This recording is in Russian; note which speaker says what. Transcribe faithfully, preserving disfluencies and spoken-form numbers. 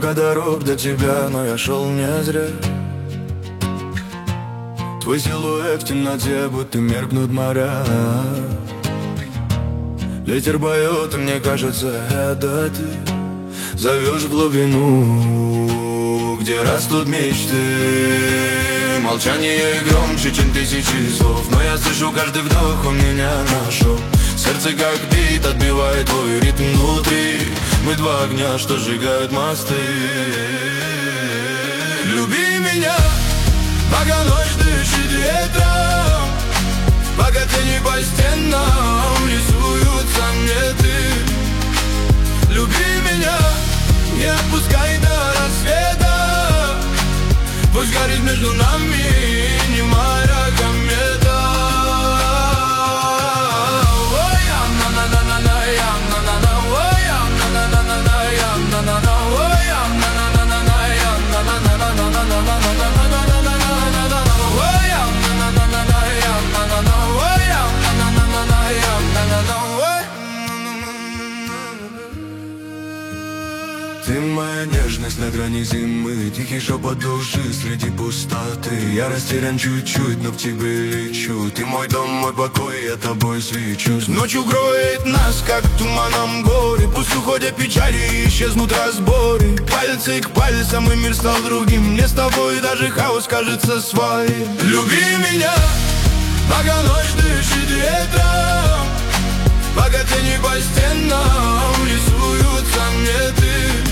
Speaker 1: много дорог до тебя, но я шел не зря. Твой силуэт в темноте, будто меркнут моря. Ветер поет, и мне кажется, это ты зовешь в глубину, где растут мечты. Молчание громче, чем тысячи слов, но я слышу каждый вдох, он меня нашел. Сердце как бит, отбивает твой ритм внутри. Мы два огня, что сжигают мосты. Люби меня, пока ночь дышит ветром, пока тени по стенам рисуются мне ты. Люби меня, не отпускай до рассвета. Пусть горит между нами немая комета. Ты моя нежность на грани зимы, тихий шепот души среди пустоты. Я растерян чуть-чуть, но к тебе лечу. Ты мой дом, мой покой, я тобой свечусь. Ночь укроет нас, как туманом горе. Пусть уходят печали и исчезнут разборы. Пальцы к пальцам, и мир стал другим. Мне с тобой даже хаос кажется своим. Люби меня, пока ночь дышит ветром, пока тени по стенам рисуются мне ты.